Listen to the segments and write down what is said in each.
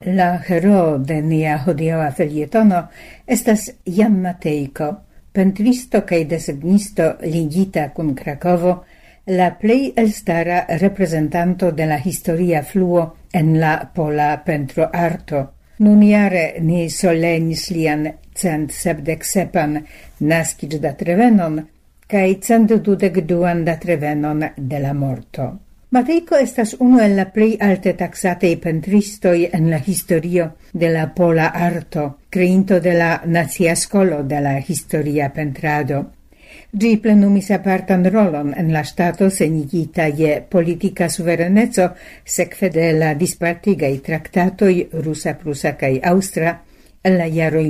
La heroo de nia hodiaŭa felietono estas Jan Matejko, pentristo kaj desegnisto ligita kun Krakovo, la plej elstara reprezentanto de la historia fluo en la pola pentroarto. Nunjare ni solenis lian 177 naskiĝdatrevenon kaj 122 datrevenon de la morto. Matejko estas unu el la plej alte taksatej pentristoj en la historio de la pola arto, kreinto de la Nacia Skolo de la historia pentrado. Ĝi plenumis apartan rolon en la ŝtato senigita je politika suvereneco sekve de la dispartigaj traktatoj rusa, prusa kaj aŭstra el la jaroj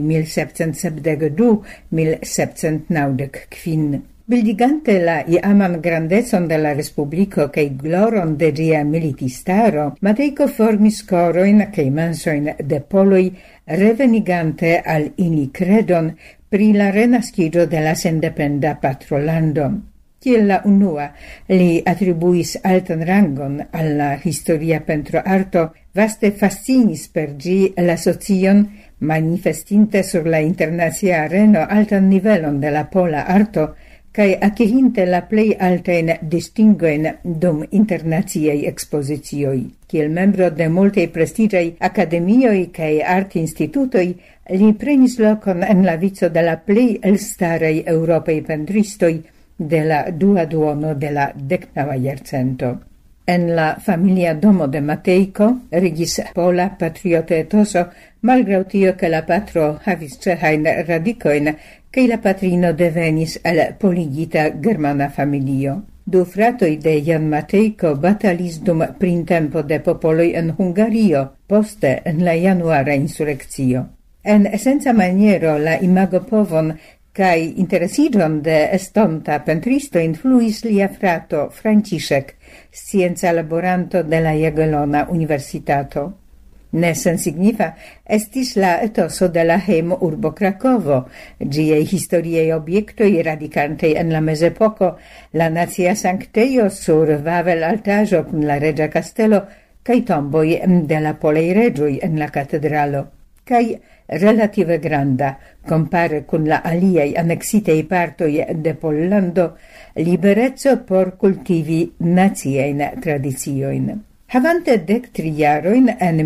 1772-1795. Bildigante la iaman grandecon de la respubliko kaj gloron de ĝia militistaro, Matejko formis korojn kaj mansojn de poloj, revenigante al ili kredon pri la renaskiĝo de la sendependa patrolando. Kiel la unua, li atribuis altan rangon al la historia pentroarto, vaste fascinis per ĝi la socion, manifestinte sur la internacia areno altan nivelon de la pola arto, kai akirinte la plej altajn distingoin dum internaciaj ekspozicioj. Kiel membro de multaj prestiĝaj akademioj kaj artinstitutoj, li prenis lokon en la vico de la plej elstaraj eŭropaj pentristoj de la dua duono de la 19. jarcento. En la familia domo de Matejko regis pola patriota etoso, malgraŭ tio ke la patro havis ĉeĥajn radikojn kaj la patrino devenis el poligita germana familio. Du fratoj de Jan Matejko batalis dum printempo de popoloj en Hungario, poste en la januara insurekcio. En esenca maniero la imagopovon kaj interesiĝon de estonta pentristo influis lia frato Franciszek, scienca laboranto de la Jagiellona Universitato. Ne sensignifa estis la etoso de la hejmo urbo Krakovo, ĝiaj historiaj objektoj radikantej en la mezepoko, la nacia sanktejo sur Vavel-altaĵo kun la reĝa kastelo kaj tomboj de la polaj reĝoj en la katedralo, kaj relative granda, compare kun la aliaj aneksitej partoj de Pollando, libereco por kultivi naciajn tradiciojn. Havante 13 jarojn en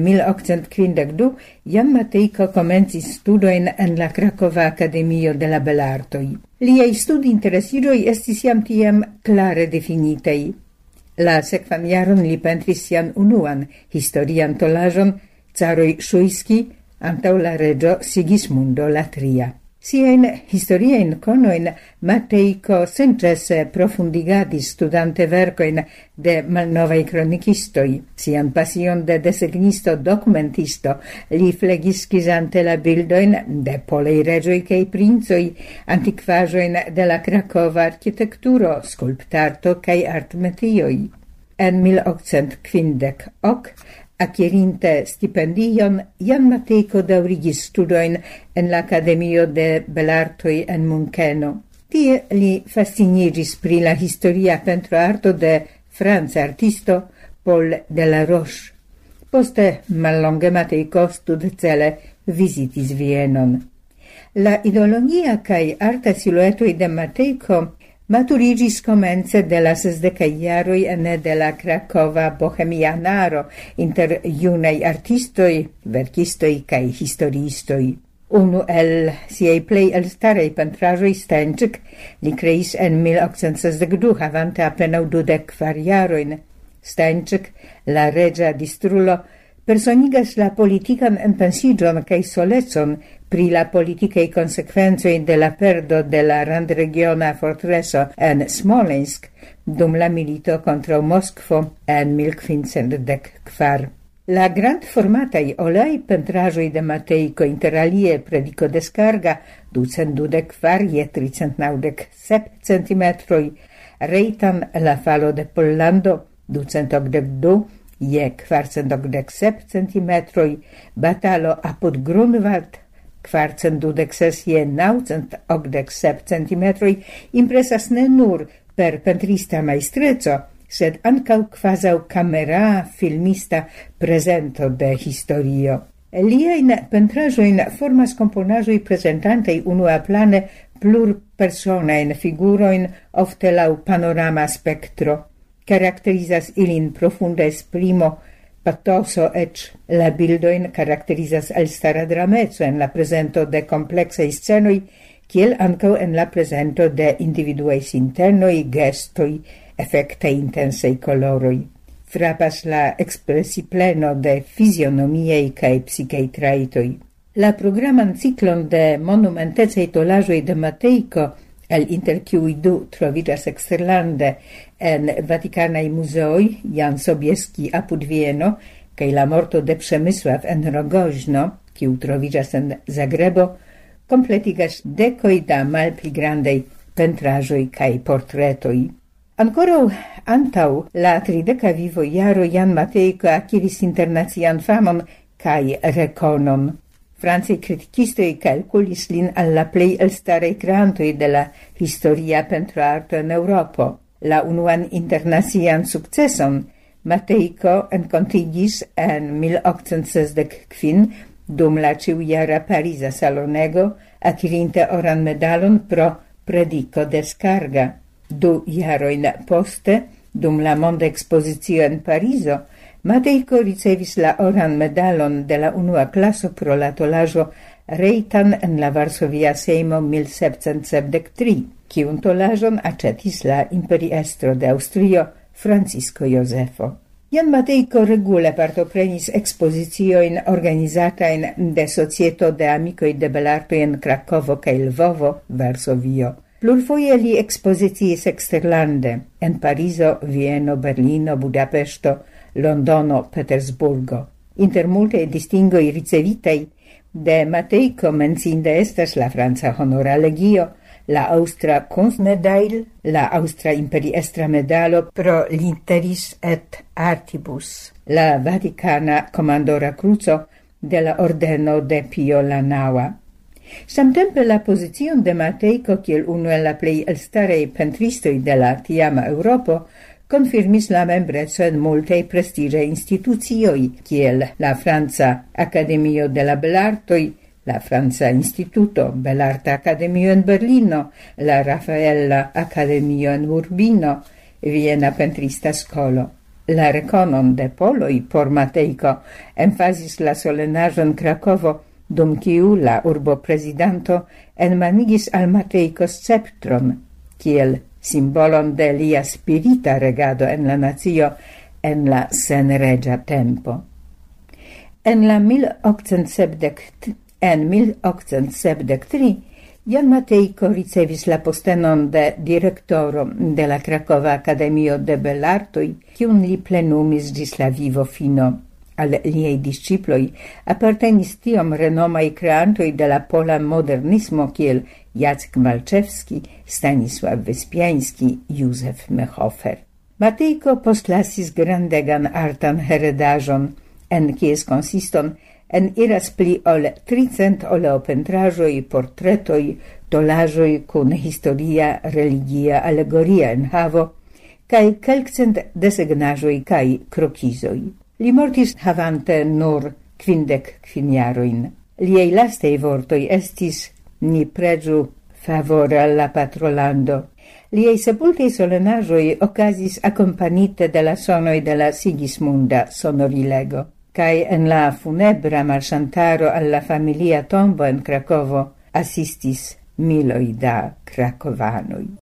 1852 Jan Matejko komencis studojn en la Krakova Akademio de la Belartoj. Liaj studinteresiĝoj estis jam tiam klare difinitaj. La sekvan jaron li pentris sian unuan historian tolaĵon Caroj Szujski antaŭ la reĝo Sigismundo la tria. Siajn historiajn konojn Matejko senĉese profundigadis studante verkojn de malnovaj kronikistoj. Sian pasion de desegnisto dokumentisto li flegis skizante la bildojn de polaj reĝoj kaj princoj, antikvaĵojn de la Krakova arkitekturo, skulptarto kaj artmetioj. En 1850 akirinte stipendion, Jan Matejko daŭrigis studojn en la Akademio de Belartoj en Munkeno. Tie li fasciniĝis pri la historia pentroarto de franca artisto Paul Delaroche. Poste mallonge Matejko studcele vizitis Vienon. La ideologia kaj arta siluetoj de Matejko maturigis komence de la 60 jaroj ene de la Krakova bohemianaro inter junaj artistoj, verkistoj kaj historiistoj. Unu el siaj plej elstaraj pentraĵoj Stenček li kreis en 1862 havante apenaŭ 24 jarojn. Stenček, la reĝa distrulo, personigas la politikan enpensiĝon kaj solecon pri la politikaj konsekvencoj de la perdo de la randregiona fortreso en Smolensk dum la milito kontraŭ Moskvo en 1514. La grandformataj olaj pentraĵoj de Matejko inter alie prediko descarga 224 je 397 centimetroj, Reitan la falo de Pollando 282 je 487 centimetroj, Batalo apud Grunwald 426 je 987 centimetroj, impresas ne nur per pentrista majstreco, sed ankaŭ kvazaŭ kamera filmista prezento de historio. Liajn pentraĵojn formas komponaĵoj prezentantaj unuaplane plurpersonajn figurojn, ofte laŭ panorama spektro. Karakterizas ilin profunda esprimo, patoso ecz. La bildojn karakterizas elstara drameco en la prezento de kompleksaj scenoj, kiel ankaŭ en la prezento de individuaj sintenoj, gestoj, efektaj intensaj koloroj. Frapas la expressipleno de fisionomiei cae psichei traitoi. La programan ciclon de monumentecei tolaĵoj de Matejko, el inter kiuj du troviĝas eksterlande en Vatikanaj muzeoj Jan Sobieski apud Vieno kaj la morto de Przemysław en Rogoźno, kiu troviĝas en Zagrebo, kompletigas dekoj da malpli grandaj pentraĵoj kaj portretoj. Ancorau antau la 30 vivo jaro Jan Matejko akiris internacian famon kai rekonon. Francaj kritikistoj kalkulis lin al la plej elstaraj kreantoj de la historia pentroarto en Eŭropo. La unuan internacian sukceson Matejko enkontigis en 1865 dum la ĉiujara Pariza salonego, akirinte oran medalon pro prediko descarga. 2 jarojn poste, dum la monda ekspozicio en Parizo, Matejko ricevis la oran medalon de la unua klaso pro la tolaĵo Reitan en la Varsovia Sejmo 1773, kiun tolaĵon aĉetis la imperiestro de Aŭstrio Francisco Josefo. Jan Matejko regule partoprenis ekspoziciojn organizatajn de Societo de Amikoj de Belartoj en Krakovo kaj Lvovo, Varsovio. Plurfoje li ekspoziciis eksterlande, en Parizo, Vieno, Berlino, Budapeŝto, Londono, Petersburgo. Inter multaj distingoj ricevitaj de Matejko menciinda estas la franca honora legio, la aŭstra Kunstmedaille, la aŭstra imperiestra medalo pro litteris et artibus, la vatikana komandora kruco de la ordeno de Pio la Naŭa. Samtempe la pozicion de Matejko kiel unu el la plej elstaraj pentristoj de la tiama Eŭropo konfirmis la membreco en multaj prestiĝaj institucioj, kiel la Franca Akademio de la Belartoj, la Franca Instituto Belarta Akademio en Berlino, la Rafaella Akademio en Urbino, Viena Pentrista Skolo. La rekonon de poloj por Matejko emfazis la solenaĵon Krakovo, dum kiu la urbo prezidanto enmanigis al Matejko sceptron, kiel simbolon de lia spirita regado en la nacio en la senreĝa tempo. En 1873 Jan Matejko ricevis la postenon de direktoro de la Krakova Akademio de Belartoj, kiun li plenumis ĝis la vivo fino. Al liaj disĉiploj apartenis tiom renomaj kreantoj de la pola modernismo kiel Jacek Malczewski, Stanisław Wyspiański, Józef Mehofer. Matejko postlasis grandegan artan heredaĵon, en kies konsiston eniras pli ol 300 oleopentraĵoj, portretoj, tolaĵoj kun historia, religia, alegoria enhavo, kaj kelkcent desegnaĵoj kaj krokizoj. Li mortis havante nur 55 jarojn. Liaj lastaj vortoj estis: ni preĝu favore al la patrolando. Liaj sepultaj solenaĵoj okazis akompanite de la sonoj de la Sigismunda sonorilego. Kaj en la funebra marŝantaro al la familia tombo en Krakovo asistis miloj da krakovanoj.